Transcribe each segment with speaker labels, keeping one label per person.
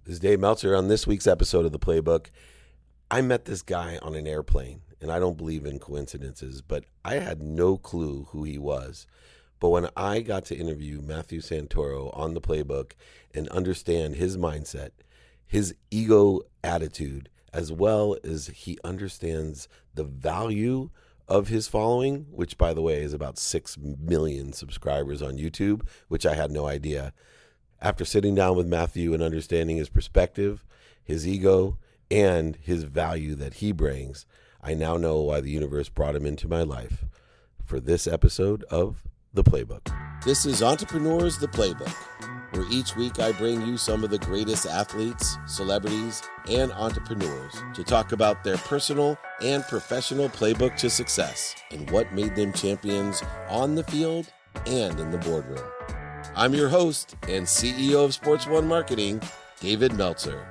Speaker 1: This is Dave Meltzer. On this week's episode of The Playbook, I met this guy on an airplane, and I don't believe in coincidences, but I had no clue who he was. But when I got to interview Matthew Santoro on The Playbook and understand his mindset, his ego attitude, as well as he understands the value of his following, which, by the way, is about 6 million subscribers on YouTube, which I had no idea. After sitting down with Matthew and understanding his perspective, his ego, and his value that he brings, I now know why the universe brought him into my life for this episode of The Playbook. This is Entrepreneurs The Playbook, where each week I bring you some of the greatest athletes, celebrities, and entrepreneurs to talk about their personal and professional playbook to success and what made them champions on the field and in the boardroom. I'm your host and CEO of Sports One Marketing, David Meltzer.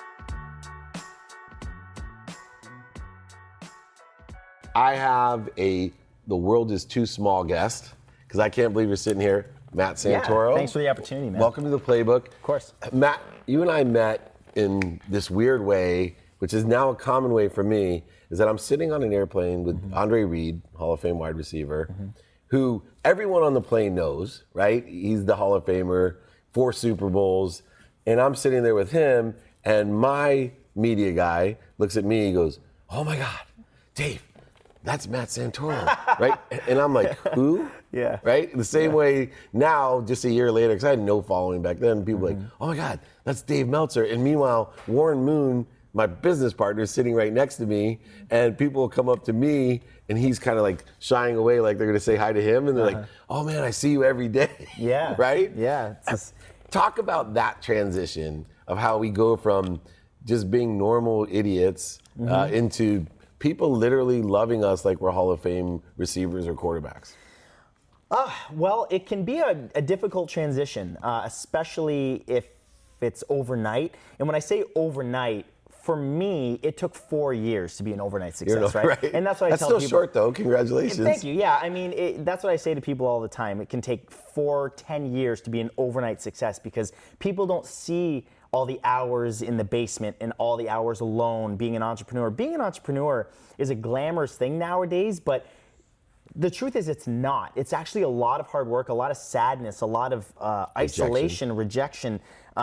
Speaker 1: I have the world is too small guest, because I can't believe you're sitting here, Matt Santoro.
Speaker 2: Yeah, thanks for the opportunity, man.
Speaker 1: Welcome to The Playbook.
Speaker 2: Of course.
Speaker 1: Matt, you and I met in this weird way, which is now a common way for me, is that I'm sitting on an airplane with Andre Reed, Hall of Fame wide receiver, who everyone on the plane knows, right? He's the Hall of Famer, 4 Super Bowls, and I'm sitting there with him, and my media guy looks at me, he goes, "Oh my God, Dave, that's Matt Santoro," right? And I'm like, who?
Speaker 2: Yeah.
Speaker 1: Right? The same way now, just a year later, because I had no following back then, people were like, "Oh my God, that's Dave Meltzer." And meanwhile, Warren Moon, my business partner, is sitting right next to me, and people will come up to me, and he's kind of like shying away, like they're going to say hi to him, and they're like, "Oh man, I see you every day."
Speaker 2: Yeah.
Speaker 1: Right?
Speaker 2: Yeah.
Speaker 1: Talk about that transition of how we go from just being normal idiots into people literally loving us like we're Hall of Fame receivers or quarterbacks.
Speaker 2: Well, it can be a difficult transition, especially if it's overnight. And when I say overnight, for me, it took 4 years to be an overnight success, right? And that's what I tell people.
Speaker 1: That's still short, though. Congratulations.
Speaker 2: Thank you. Yeah, I mean, that's what I say to people all the time. It can take 10 years to be an overnight success because people don't see all the hours in the basement and all the hours alone being an entrepreneur. Being an entrepreneur is a glamorous thing nowadays, but the truth is it's not. It's actually a lot of hard work, a lot of sadness, a lot of isolation, rejection,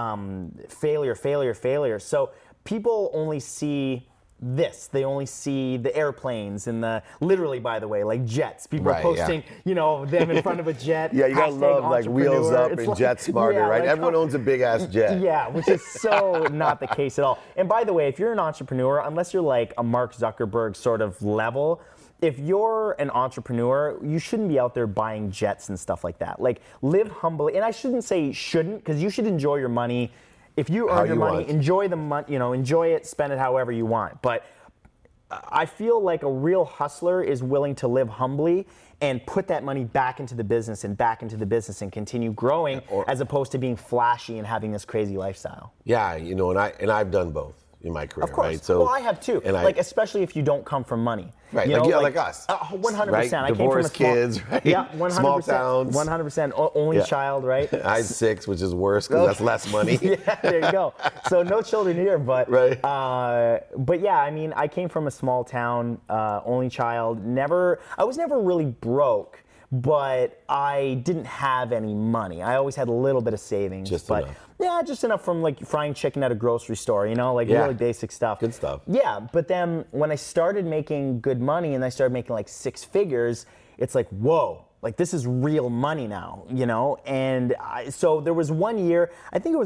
Speaker 2: failure. So people only see this. They only see the airplanes and literally, by the way, like jets. People are posting, them in front of a jet.
Speaker 1: Yeah, you gotta love like wheels up and like, jet smarter, right? Like, everyone owns a big ass jet.
Speaker 2: Yeah, which is so not the case at all. And by the way, if you're an entrepreneur, unless you're like a Mark Zuckerberg sort of level, if you're an entrepreneur, you shouldn't be out there buying jets and stuff like that. Like, live humbly. And I shouldn't say shouldn't, because you should enjoy your money. If you earn your money, enjoy the money, enjoy it, spend it however you want. But I feel like a real hustler is willing to live humbly and put that money back into the business and continue growing, as opposed to being flashy and having this crazy lifestyle.
Speaker 1: Yeah, and I've done both in my career.
Speaker 2: Of course.
Speaker 1: Right? So,
Speaker 2: well, I have too. And especially if you don't come from money.
Speaker 1: Right, like us.
Speaker 2: 100%.
Speaker 1: Right?
Speaker 2: I
Speaker 1: Divorced
Speaker 2: came from a
Speaker 1: kids, right?
Speaker 2: Yeah, 100%.
Speaker 1: Small towns.
Speaker 2: 100%. Only child, right?
Speaker 1: I had 6, which is worse because that's less money.
Speaker 2: Yeah, there you go. So no children here, but
Speaker 1: right.
Speaker 2: But yeah, I mean, I came from a small town, only child. I was never really broke, but I didn't have any money. I always had a little bit of savings.
Speaker 1: Just enough.
Speaker 2: Yeah, just enough from like frying chicken at a grocery store, really basic stuff.
Speaker 1: Good stuff.
Speaker 2: Yeah, but then when I started making good money and I started making like 6 figures, it's like, whoa, like this is real money now, And so there was one year, I think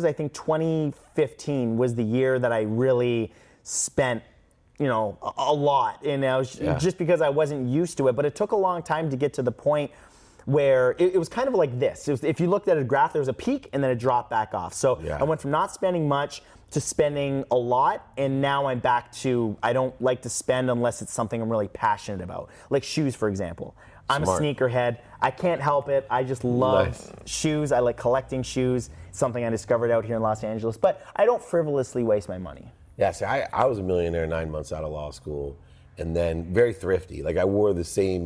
Speaker 2: 2015 was the year that I really spent a lot. And I was just because I wasn't used to it, but it took a long time to get to the point where it was kind of like this. If you looked at a graph, there was a peak and then a drop back off. So I went from not spending much to spending a lot, and now I'm back to I don't like to spend unless it's something I'm really passionate about. Like shoes, for example. I'm a sneakerhead. I can't help it. I just love shoes. I like collecting shoes. It's something I discovered out here in Los Angeles. But I don't frivolously waste my money.
Speaker 1: Yeah, see, I was a millionaire 9 months out of law school, and then very thrifty. Like I wore the same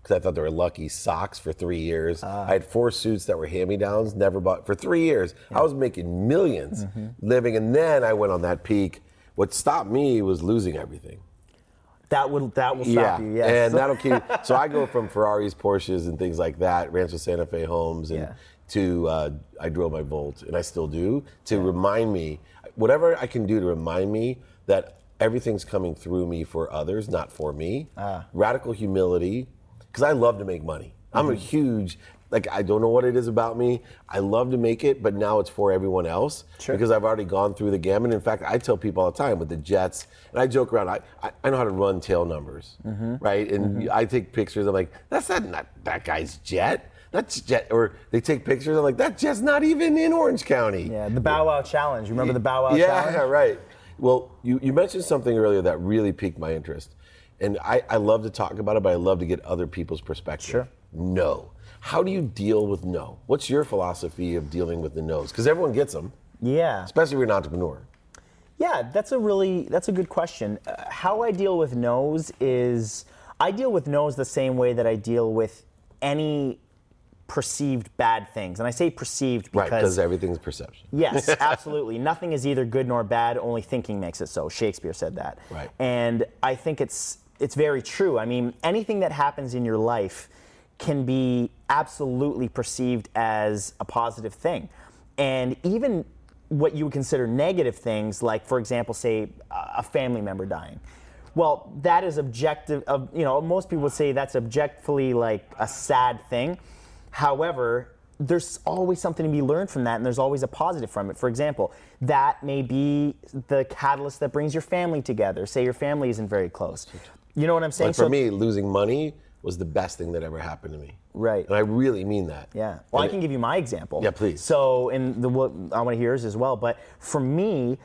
Speaker 1: because I thought they were lucky. Socks for 3 years. I had 4 suits that were hand-me-downs, never bought for 3 years. I was making millions living, and then I went on that peak. What stopped me was losing everything.
Speaker 2: That will stop you, yes.
Speaker 1: And that'll keep. So I go from Ferraris, Porsches, and things like that, Rancho Santa Fe homes, and to I drove my Volt, and I still do, to remind me, whatever I can do to remind me that everything's coming through me for others, not for me. Radical humility, because I love to make money. I'm a huge, I don't know what it is about me. I love to make it, but now it's for everyone else because I've already gone through the gamut. In fact, I tell people all the time with the jets, and I joke around, I know how to run tail numbers, right? And I take pictures, I'm like, that's not that guy's jet. That's jet, or they take pictures, I'm like, that jet's not even in Orange County.
Speaker 2: Yeah, the Bow Wow Challenge. Remember the Bow Wow Challenge?
Speaker 1: Yeah, right. Well, you mentioned something earlier that really piqued my interest. And I love to talk about it, but I love to get other people's perspective.
Speaker 2: Sure.
Speaker 1: No. How do you deal with no? What's your philosophy of dealing with the no's? Because everyone gets them.
Speaker 2: Yeah.
Speaker 1: Especially if you're an entrepreneur.
Speaker 2: Yeah, that's a good question. How I deal with no's is, I deal with no's the same way that I deal with any perceived bad things. And I say perceived because...
Speaker 1: Right, because everything's perception.
Speaker 2: Yes, absolutely. Nothing is either good nor bad, only thinking makes it so. Shakespeare said that.
Speaker 1: Right.
Speaker 2: And I think it's very true. I mean, anything that happens in your life can be absolutely perceived as a positive thing. And even what you would consider negative things, like, for example, say a family member dying. Well, that is objective. Most people would say that's objectively like a sad thing. However, there's always something to be learned from that, and there's always a positive from it. For example, that may be the catalyst that brings your family together. Say your family isn't very close. You know what I'm saying?
Speaker 1: Like for me, losing money was the best thing that ever happened to me.
Speaker 2: Right.
Speaker 1: And I really mean that.
Speaker 2: Yeah. Well, I can give you my example.
Speaker 1: Yeah, please.
Speaker 2: So, what I want to hear yours as well. But for me,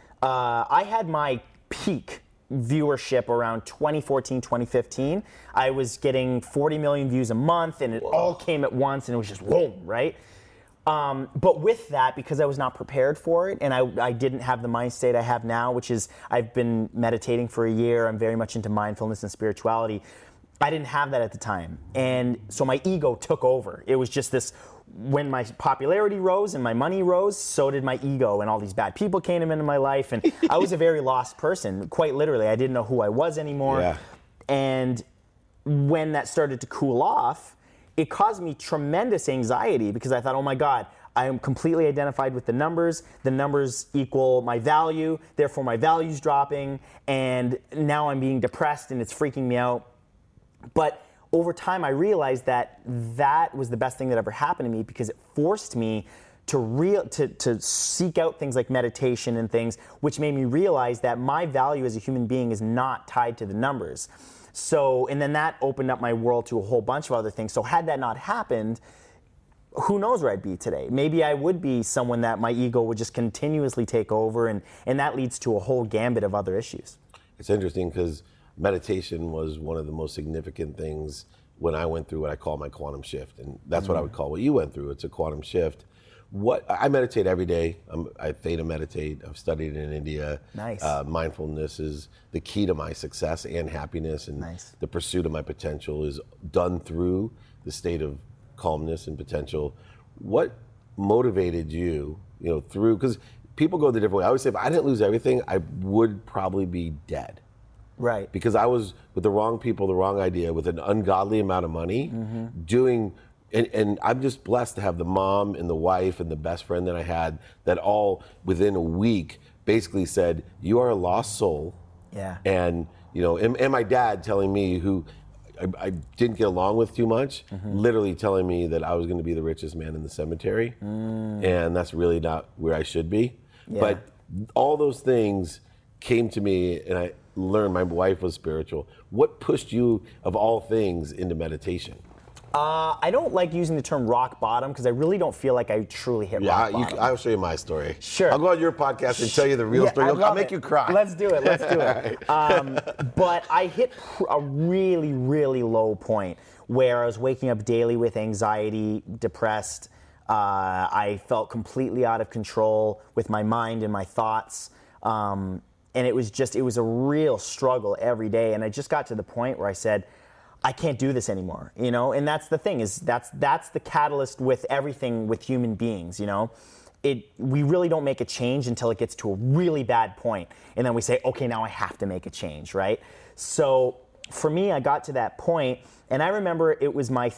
Speaker 2: I had my peak viewership around 2014, 2015. I was getting 40 million views a month, and it all came at once, and it was just whoa, right? But with that, because I was not prepared for it, and I didn't have the mind state I have now, which is I've been meditating for a year. I'm very much into mindfulness and spirituality. I didn't have that at the time. And so my ego took over. It was just this, when my popularity rose and my money rose, so did my ego, and all these bad people came into my life, and I was a very lost person, quite literally. I didn't know who I was anymore.
Speaker 1: Yeah.
Speaker 2: And when that started to cool off, it caused me tremendous anxiety because I thought, oh my God, I am completely identified with the numbers. The numbers equal my value, therefore my value's dropping, and now I'm being depressed and it's freaking me out. But over time, I realized that was the best thing that ever happened to me because it forced me to seek out things like meditation and things, which made me realize that my value as a human being is not tied to the numbers. So, and then that opened up my world to a whole bunch of other things. So had that not happened, who knows where I'd be today? Maybe I would be someone that my ego would just continuously take over, and that leads to a whole gambit of other issues.
Speaker 1: It's interesting because meditation was one of the most significant things when I went through what I call my quantum shift. And that's what I would call what you went through. It's a quantum shift. I meditate every day. I theta meditate. I've studied in India.
Speaker 2: Nice.
Speaker 1: Mindfulness is the key to my success and happiness, and the pursuit of my potential is done through the state of calmness and potential. What motivated you, through, because people go the different way. I always say if I didn't lose everything, I would probably be dead.
Speaker 2: Right.
Speaker 1: Because I was with the wrong people, the wrong idea, with an ungodly amount of money, doing, and I'm just blessed to have the mom and the wife and the best friend that I had that all within a week basically said, you are a lost soul.
Speaker 2: Yeah. And,
Speaker 1: and my dad telling me, who I didn't get along with too much, literally telling me that I was going to be the richest man in the cemetery. And that's really not where I should be. Yeah. But all those things came to me, and I learned my wife was spiritual. What pushed you, of all things, into meditation?
Speaker 2: I don't like using the term rock bottom because I really don't feel like I truly hit rock bottom.
Speaker 1: I'll show you my story.
Speaker 2: Sure.
Speaker 1: I'll go on your podcast and tell you the real story. I'll make you cry.
Speaker 2: Let's do it. But I hit a really, really low point where I was waking up daily with anxiety, depressed. I felt completely out of control with my mind and my thoughts. And it was a real struggle every day. And I just got to the point where I said, I can't do this anymore, you know? And that's the thing, is that's the catalyst with everything with human beings, you know? We really don't make a change until it gets to a really bad point. And then we say, okay, now I have to make a change, right? So for me, I got to that point, and I remember it was my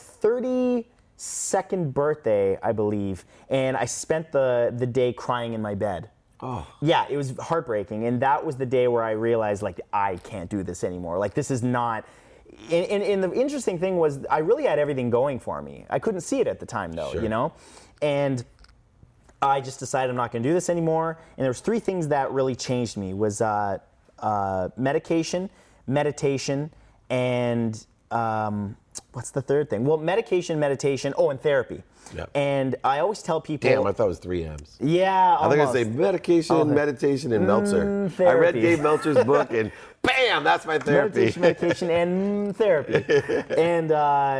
Speaker 2: 32nd birthday, I believe, and I spent the day crying in my bed.
Speaker 1: Oh.
Speaker 2: Yeah, it was heartbreaking, and that was the day where I realized, like, I can't do this anymore. Like, this is not... And the interesting thing was, I really had everything going for me. I couldn't see it at the time, though,
Speaker 1: Sure.
Speaker 2: you know? And I just decided I'm not going to do this anymore. And there was 3 things that really changed me, was medication, meditation, and what's the third thing? Well, medication, meditation, and therapy.
Speaker 1: Yep.
Speaker 2: And I always tell people...
Speaker 1: Damn, I thought it was 3 M's.
Speaker 2: Yeah,
Speaker 1: I think I say medication, meditation, and Meltzer. I read Dave Meltzer's book, and bam, that's my therapy.
Speaker 2: Meditation, and therapy. And,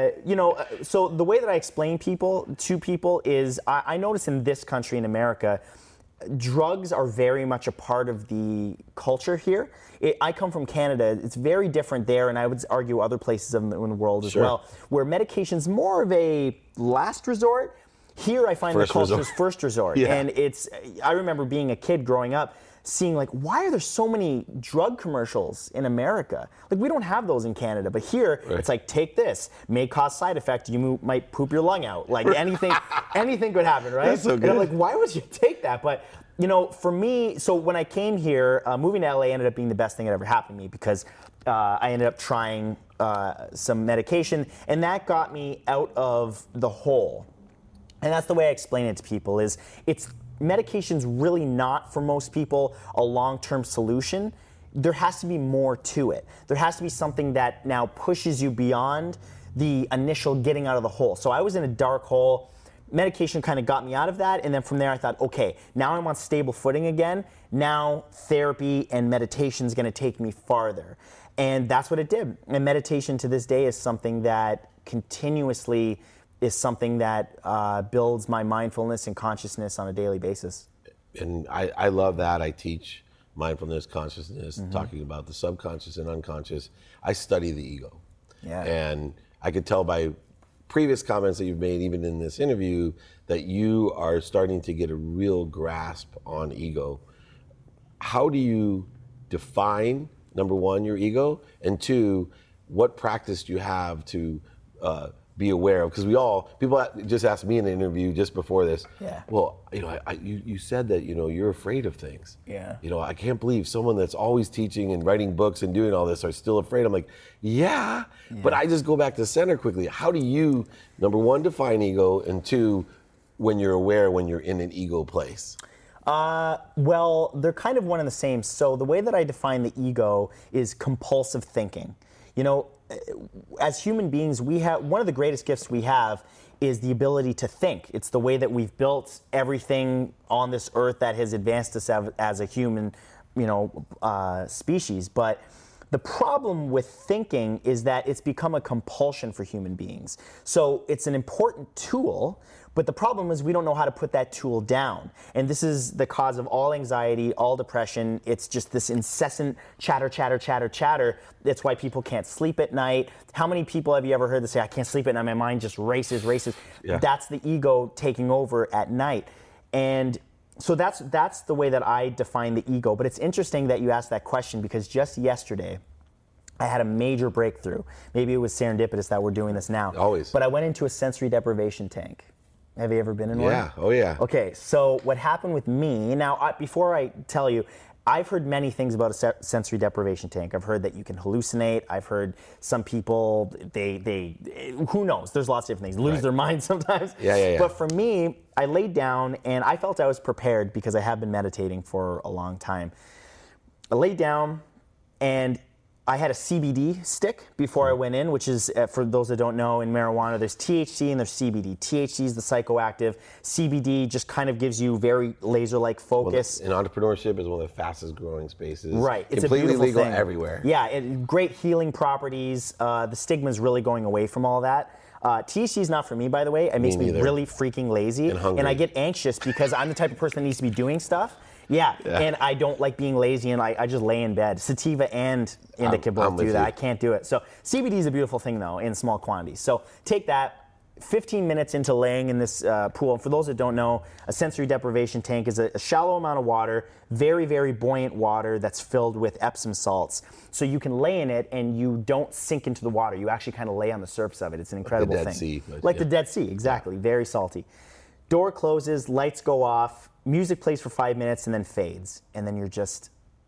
Speaker 2: so the way that I explain to people is, I notice in this country, in America, drugs are very much a part of the culture here. I come from Canada. It's very different there, and I would argue other places in the world as well, where medication's more of a last resort. Here, I find the culture is first resort.
Speaker 1: Yeah.
Speaker 2: And I remember being a kid growing up, seeing, like, why are there so many drug commercials in America? Like, we don't have those in Canada, but here, it's like, take this, may cause side effect, you might poop your lung out. Like, anything could happen, right?
Speaker 1: That's so good.
Speaker 2: And I'm like, why would you take that? But, you know, for me, so when I came here, moving to LA ended up being the best thing that ever happened to me, because I ended up trying some medication, and that got me out of the hole. And that's the way I explain it to people, is medication's really not, for most people, a long-term solution. There has to be more to it. There has to be something that now pushes you beyond the initial getting out of the hole. So I was in a dark hole. Medication kind of got me out of that, and then from there I thought, okay, now I'm on stable footing again. Now therapy and meditation is going to take me farther. And that's what it did. And meditation to this day is something that continuously is something that builds my mindfulness and consciousness on a daily basis.
Speaker 1: And I love that. I teach mindfulness, consciousness, talking about the subconscious and unconscious. I study the ego.
Speaker 2: Yeah.
Speaker 1: And I could tell by previous comments that you've made, even in this interview, that you are starting to get a real grasp on ego. How do you define, number one, your ego, and 2, what practice do you have to be aware of? Because people just asked me in an interview just before this, well, you know, you said that, you know, you're afraid of things.
Speaker 2: Yeah.
Speaker 1: You know, I can't believe someone that's always teaching and writing books and doing all this are still afraid. I'm like, yeah, but I just go back to center quickly. How do you, number one, define ego, and 2, when you're aware when you're in an ego place?
Speaker 2: Well, they're kind of one and the same. So the way that I define the ego is compulsive thinking. You know, as human beings, we have one of the greatest gifts we have is the ability to think. It's the way that we've built everything on this earth that has advanced us as a human, species. But the problem with thinking is that it's become a compulsion for human beings. So it's an important tool, but the problem is we don't know how to put that tool down. And this is the cause of all anxiety, all depression. It's just this incessant chatter. That's why people can't sleep at night. How many people have you ever heard that say, I can't sleep at night, my mind just races?
Speaker 1: Yeah.
Speaker 2: That's the ego taking over at night. And so that's the way that I define the ego. But it's interesting that you asked that question, because just yesterday, I had a major breakthrough. Maybe it was serendipitous that we're doing this now.
Speaker 1: Always.
Speaker 2: But I went into a sensory deprivation tank. Have you ever been in one?
Speaker 1: Yeah, oh yeah.
Speaker 2: Okay, so what happened with me, now before I tell you, I've heard many things about a sensory deprivation tank. I've heard that you can hallucinate. I've heard some people, they who knows, there's lots of different things, lose their mind sometimes.
Speaker 1: Yeah.
Speaker 2: But for me, I laid down and I felt I was prepared because I have been meditating for a long time. I laid down and I had a CBD stick before I went in, which is, for those that don't know, in marijuana, there's THC and there's CBD. THC is the psychoactive. CBD just kind of gives you very laser-like focus.
Speaker 1: Well, and entrepreneurship is one of the fastest growing spaces.
Speaker 2: Right. It's
Speaker 1: completely
Speaker 2: a beautiful
Speaker 1: legal
Speaker 2: thing.
Speaker 1: everywhere.
Speaker 2: Yeah, great healing properties. The stigma is really going away from all that. THC is not for me, by the way. It makes me really freaking lazy.
Speaker 1: And hungry.
Speaker 2: And I get anxious because I'm the type of person that needs to be doing stuff. Yeah, and I don't like being lazy, and I just lay in bed. Sativa and indica both do that. I can't do it. So CBD is a beautiful thing, though, in small quantities. So take that. 15 minutes into laying in this pool. And for those that don't know, a sensory deprivation tank is a shallow amount of water, very, very buoyant water that's filled with Epsom salts. So you can lay in it and you don't sink into the water. You actually kind of lay on the surface of it. It's an incredible thing.
Speaker 1: Like the Dead Sea.
Speaker 2: Like the Dead Sea, exactly. Very salty. Door closes, lights go off, music plays for 5 minutes and then fades. And then you're just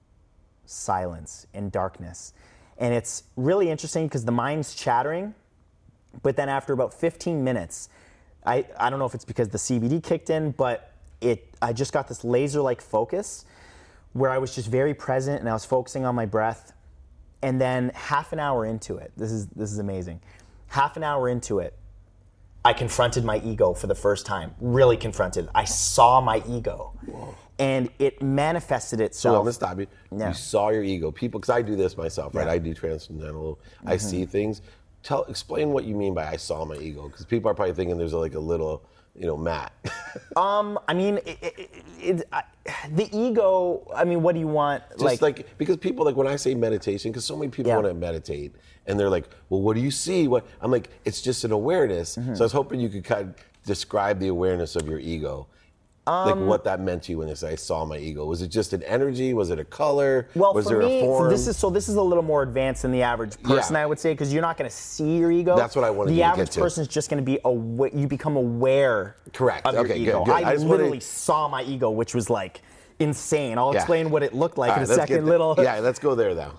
Speaker 2: silence and darkness. And it's really interesting because the mind's chattering. But then after about 15 minutes, I don't know if it's because the CBD kicked in, but I just got this laser-like focus where I was just very present and I was focusing on my breath. And then half an hour into it, this is amazing. Half an hour into it, I confronted my ego for the first time. Really confronted. I saw my ego. Whoa. And it manifested itself.
Speaker 1: So I'm gonna stop you. Yeah. You saw your ego. People, because I do this myself, right? I do transcendental. I see things. Explain what you mean by I saw my ego, because people are probably thinking there's like a little, mat.
Speaker 2: I mean, the ego. I mean, what do you want?
Speaker 1: Just like because people when I say meditation, because so many people want to meditate, and they're like, well, what do you see? What I'm like, it's just an awareness. So I was hoping you could kind of describe the awareness of your ego. Like what that meant to you when you say I saw my ego. Was it just an energy? Was it a color?
Speaker 2: Well,
Speaker 1: was
Speaker 2: for
Speaker 1: there
Speaker 2: me,
Speaker 1: a form?
Speaker 2: This is a little more advanced than the average person, I would say, because you're not going to see your ego.
Speaker 1: That's what I wanted to
Speaker 2: get to. The
Speaker 1: average
Speaker 2: person is just going to be aware. You become aware.
Speaker 1: Correct.
Speaker 2: Of your ego.
Speaker 1: Good.
Speaker 2: I literally saw my ego, which was like insane. I'll explain what it looked like in a second.
Speaker 1: Let's go there though.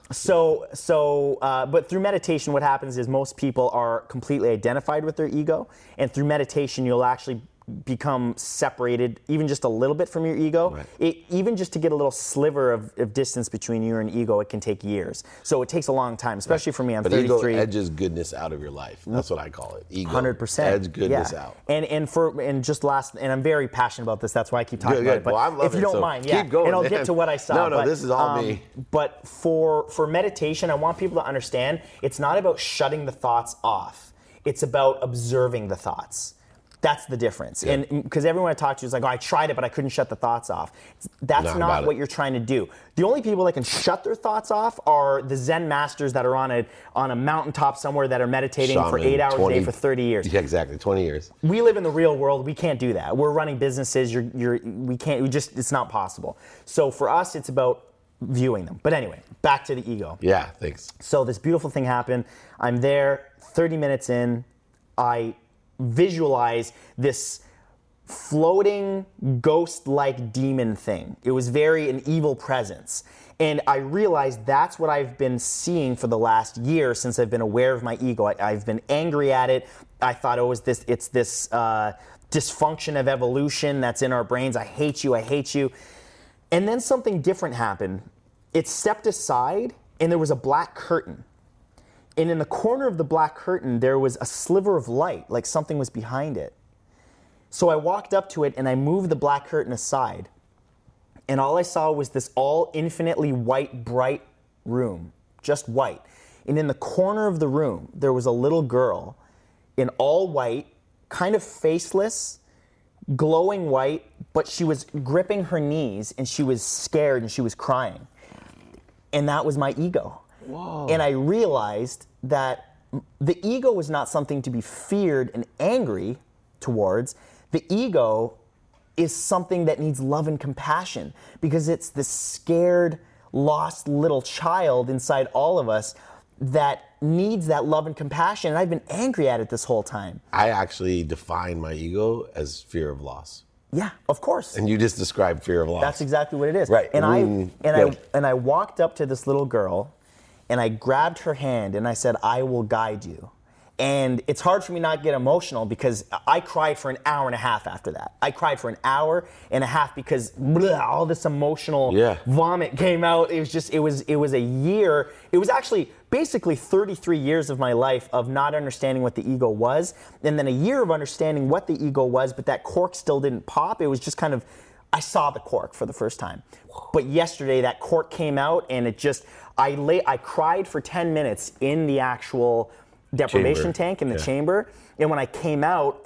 Speaker 2: But through meditation, what happens is most people are completely identified with their ego, and through meditation, you'll actually become separated even just a little bit from your ego. Right. Even just to get a little sliver of distance between you and ego, it can take years. So it takes a long time, especially for me. I'm 33.
Speaker 1: Ego edges goodness out of your life. That's what I call it. Ego
Speaker 2: 100%.
Speaker 1: Edge goodness out.
Speaker 2: And I'm very passionate about this. That's why I keep talking about it. But
Speaker 1: well,
Speaker 2: if you don't mind,
Speaker 1: keep going,
Speaker 2: and I'll get to what I saw.
Speaker 1: No, this is all me.
Speaker 2: But for meditation, I want people to understand it's not about shutting the thoughts off. It's about observing the thoughts. That's the difference. Yeah. And because everyone I talk to is like, I tried it, but I couldn't shut the thoughts off. That's not what you're trying to do. The only people that can shut their thoughts off are the Zen masters that are on a mountaintop somewhere that are meditating for 8 hours a day for 30 years.
Speaker 1: Yeah, exactly, 20 years.
Speaker 2: We live in the real world. We can't do that. We're running businesses. It's not possible. So for us, it's about viewing them. But anyway, back to the ego.
Speaker 1: Yeah, thanks.
Speaker 2: So this beautiful thing happened. I'm there, 30 minutes in, I visualize this floating ghost-like demon thing. It was an evil presence. And I realized that's what I've been seeing for the last year since I've been aware of my ego. I've been angry at it. I thought it's this dysfunction of evolution that's in our brains. I hate you. And then something different happened. It stepped aside and there was a black curtain. And in the corner of the black curtain, there was a sliver of light, like something was behind it. So I walked up to it and I moved the black curtain aside. And all I saw was this all infinitely white, bright room, just white. And in the corner of the room, there was a little girl in all white, kind of faceless, glowing white, but she was gripping her knees and she was scared and she was crying. And that was my ego.
Speaker 1: Whoa.
Speaker 2: And I realized that the ego was not something to be feared and angry towards. The ego is something that needs love and compassion because it's this scared, lost little child inside all of us that needs that love and compassion. And I've been angry at it this whole time.
Speaker 1: I actually define my ego as fear of loss.
Speaker 2: Yeah, of course.
Speaker 1: And you just described fear of loss.
Speaker 2: That's exactly what it is.
Speaker 1: Right.
Speaker 2: And I walked up to this little girl and I grabbed her hand and I said, I will guide you. And it's hard for me not to get emotional because I cried for an hour and a half after that. I cried for an hour and a half because all this emotional vomit came out. It was a year. It was actually basically 33 years of my life of not understanding what the ego was. And then a year of understanding what the ego was, but that cork still didn't pop. It was just kind of, I saw the cork for the first time. But yesterday that cork came out and I cried for 10 minutes in the actual deprivation
Speaker 1: Chamber.
Speaker 2: tank in the
Speaker 1: Yeah.
Speaker 2: chamber. And when I came out,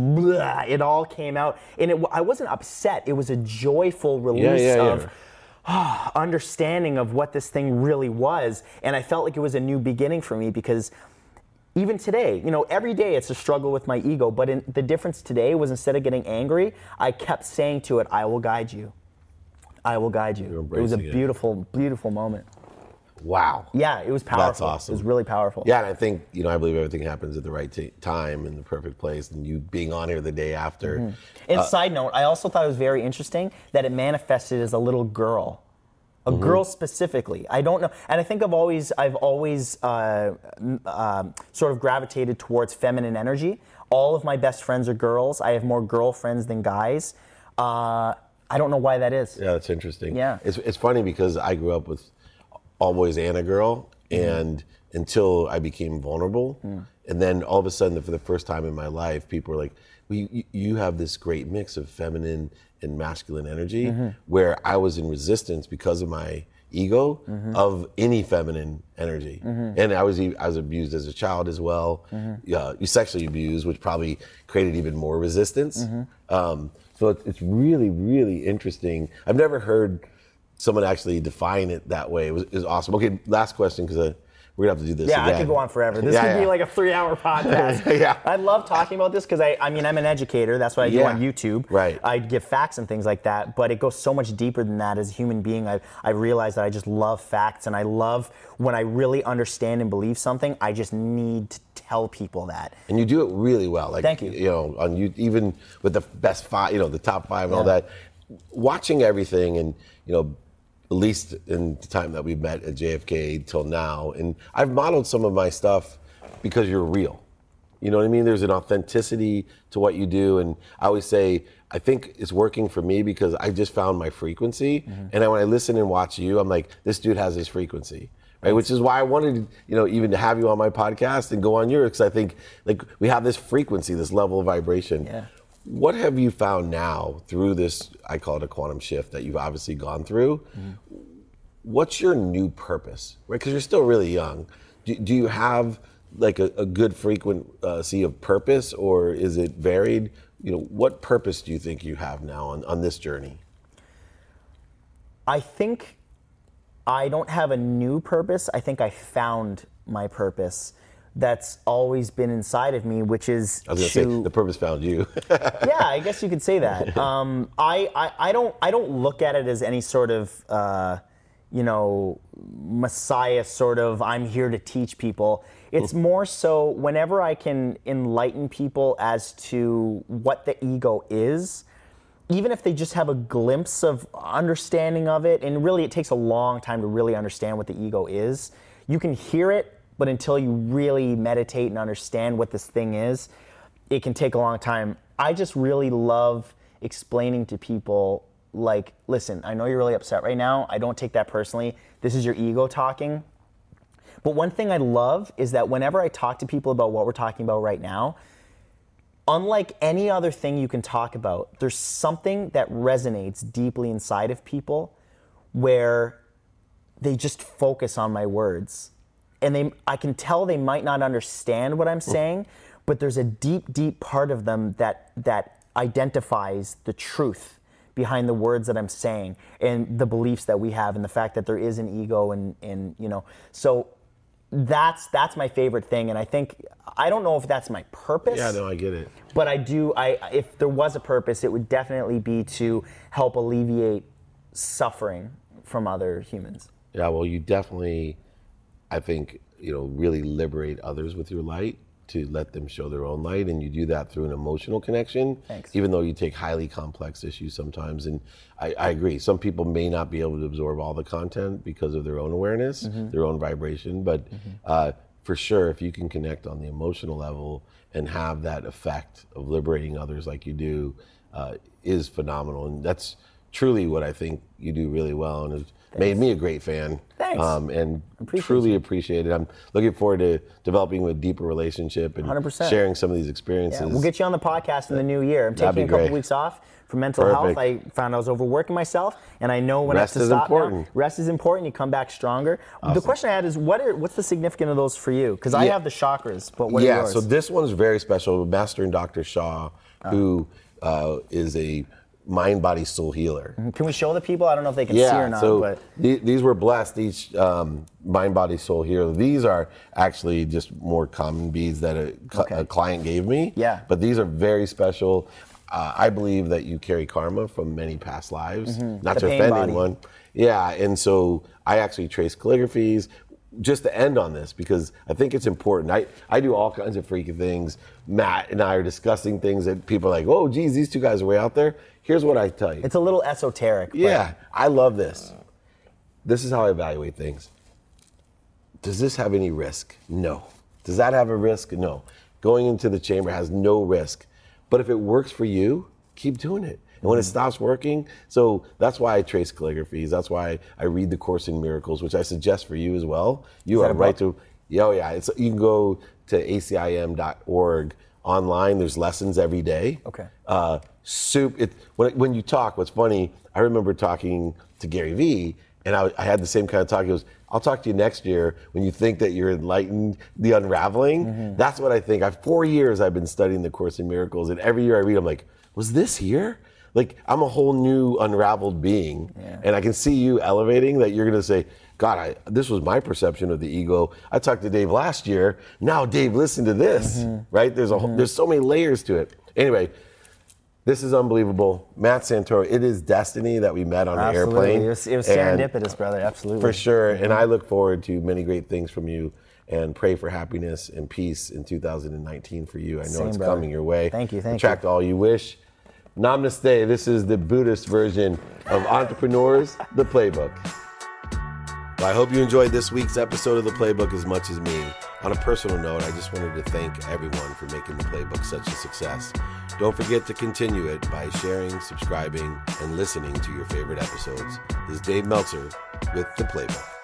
Speaker 2: it all came out. And I wasn't upset. It was a joyful release of understanding of what this thing really was. And I felt like it was a new beginning for me, because even today, every day it's a struggle with my ego. But the difference today was, instead of getting angry, I kept saying to it, I will guide you. I will guide you. It was a beautiful, beautiful moment.
Speaker 1: Wow.
Speaker 2: Yeah, it was powerful.
Speaker 1: That's awesome.
Speaker 2: It was really powerful.
Speaker 1: Yeah, and I think, I believe everything happens at the right time in the perfect place, and you being on here the day after.
Speaker 2: Mm-hmm. And side note, I also thought it was very interesting that it manifested as a little girl. A girl specifically. I don't know. And I think I've always sort of gravitated towards feminine energy. All of my best friends are girls. I have more girlfriends than guys. I don't know why that is.
Speaker 1: Yeah, that's interesting.
Speaker 2: Yeah.
Speaker 1: It's funny because I grew up with all boys and a girl, and until I became vulnerable, and then all of a sudden, for the first time in my life, people were like, well, you have this great mix of feminine and masculine energy, where I was in resistance because of my ego of any feminine energy. And I was abused as a child as well. You sexually abused, which probably created even more resistance. So it's really, really interesting. I've never heard someone actually define it that way. It was awesome. Okay, last question, because we're gonna have to do this again.
Speaker 2: I could go on forever. This could be like a 3-hour podcast.
Speaker 1: Yeah.
Speaker 2: I love talking about this because I'm an educator. That's what I do on YouTube.
Speaker 1: Right.
Speaker 2: I give facts and things like that, but it goes so much deeper than that. As a human being, I realize that I just love facts, and I love when I really understand and believe something, I just need to tell people that.
Speaker 1: And you do it really well. Like,
Speaker 2: thank you.
Speaker 1: On you, even with the best 5, the top 5 and all that, watching everything, and at least in the time that we've met at JFK till now. And I've modeled some of my stuff because you're real. You know what I mean? There's an authenticity to what you do. And I always say, I think it's working for me because I just found my frequency. And when I listen and watch you, I'm like, this dude has his frequency. Right? Which is why I wanted, even to have you on my podcast and go on yours, because I think we have this frequency, this level of vibration.
Speaker 2: Yeah.
Speaker 1: What have you found now through this, I call it a quantum shift that you've obviously gone through? What's your new purpose? Right? Because you're still really young. Do you have like a good frequency of purpose, or is it varied? What purpose do you think you have now on this journey?
Speaker 2: I think I don't have a new purpose. I think I found my purpose that's always been inside of me, which is
Speaker 1: I was going to say, the purpose found you.
Speaker 2: Yeah, I guess you could say that. I don't look at it as any sort of Messiah sort of, I'm here to teach people. It's more so whenever I can enlighten people as to what the ego is, even if they just have a glimpse of understanding of it, and really it takes a long time to really understand what the ego is. You can hear it, but until you really meditate and understand what this thing is, it can take a long time. I just really love explaining to people, like, listen, I know you're really upset right now. I don't take that personally. This is your ego talking. But one thing I love is that whenever I talk to people about what we're talking about right now, unlike any other thing you can talk about, there's something that resonates deeply inside of people where they just focus on my words. And I can tell they might not understand what I'm saying, but there's a deep, deep part of them that identifies the truth behind the words that I'm saying, and the beliefs that we have, and the fact that there is an ego, and so that's my favorite thing. And I don't know if that's my purpose.
Speaker 1: Yeah, no, I get it.
Speaker 2: But if there was a purpose, it would definitely be to help alleviate suffering from other humans.
Speaker 1: Yeah, well, you definitely, I think, really liberate others with your light, to let them show their own light, and you do that through an emotional connection.
Speaker 2: Thanks.
Speaker 1: Even though you take highly complex issues sometimes, and I agree, some people may not be able to absorb all the content because of their own awareness, their own vibration, but for sure, if you can connect on the emotional level and have that effect of liberating others like you do, is phenomenal. And that's truly what I think you do really well. And made me a great fan.
Speaker 2: Thanks.
Speaker 1: And truly appreciate it. I'm looking forward to developing a deeper relationship and
Speaker 2: 100%.
Speaker 1: sharing some of these experiences.
Speaker 2: Yeah, we'll get you on the podcast in the new year. I'm
Speaker 1: That'd
Speaker 2: taking
Speaker 1: be
Speaker 2: a couple
Speaker 1: great.
Speaker 2: weeks off for mental health. I found I was overworking myself, and I know when
Speaker 1: Rest
Speaker 2: I have
Speaker 1: is
Speaker 2: to stop
Speaker 1: important.
Speaker 2: now. Rest is important. You come back stronger.
Speaker 1: Awesome.
Speaker 2: The question I had is, what's the significance of those for you? Because I have the chakras, but what are yours?
Speaker 1: So this one's very special. Master and Dr. Shaw, who is a mind, body, soul healer.
Speaker 2: Can we show the people? I don't know if they can see or not.
Speaker 1: So
Speaker 2: but
Speaker 1: these were blessed, each mind, body, soul healer. These are actually just more common beads that a client gave me.
Speaker 2: Yeah.
Speaker 1: But these are very special. I believe that you carry karma from many past lives, not
Speaker 2: The
Speaker 1: to
Speaker 2: pain
Speaker 1: offend
Speaker 2: body.
Speaker 1: anyone. Yeah, and so I actually trace calligraphies. Just to end on this, because I think it's important. I do all kinds of freaky things. Matt and I are discussing things that people are like, oh, geez, these two guys are way out there. Here's what I tell you.
Speaker 2: it's a little esoteric. but
Speaker 1: Yeah, I love this. This is how I evaluate things. Does this have any risk? No. Does that have a risk? No. Going into the chamber has no risk. But if it works for you, keep doing it. And when it stops working, so that's why I trace calligraphies. That's why I read the Course in Miracles, which I suggest for you as well. You
Speaker 2: that
Speaker 1: are
Speaker 2: a
Speaker 1: right
Speaker 2: book?
Speaker 1: to, you can go to acim.org online. There's lessons every day.
Speaker 2: Okay.
Speaker 1: When you talk, what's funny, I remember talking to Gary Vee, and I had the same kind of talk. He goes, I'll talk to you next year when you think that you're enlightened, the unraveling. That's what I think. 4 years I've been studying the Course in Miracles, and every year I read, I'm like, was this here? Like, I'm a whole new unraveled being, and I can see you elevating that you're going to say, God, this was my perception of the ego. I talked to Dave last year. Now, Dave, listen to this, right? There's so many layers to it. Anyway, this is unbelievable. Matt Santoro, it is destiny that we met on an airplane.
Speaker 2: It was
Speaker 1: And
Speaker 2: serendipitous, brother. Absolutely.
Speaker 1: for sure. And I look forward to many great things from you and pray for happiness and peace in 2019 for you. I know
Speaker 2: Same,
Speaker 1: it's
Speaker 2: brother.
Speaker 1: coming your way.
Speaker 2: Thank you.
Speaker 1: Attract all you wish. Namaste. This is the Buddhist version of Entrepreneurs, the Playbook. Well, I hope you enjoyed this week's episode of The Playbook as much as me. On a personal note, I just wanted to thank everyone for making The Playbook such a success. Don't forget to continue it by sharing, subscribing, and listening to your favorite episodes. This is Dave Meltzer with The Playbook.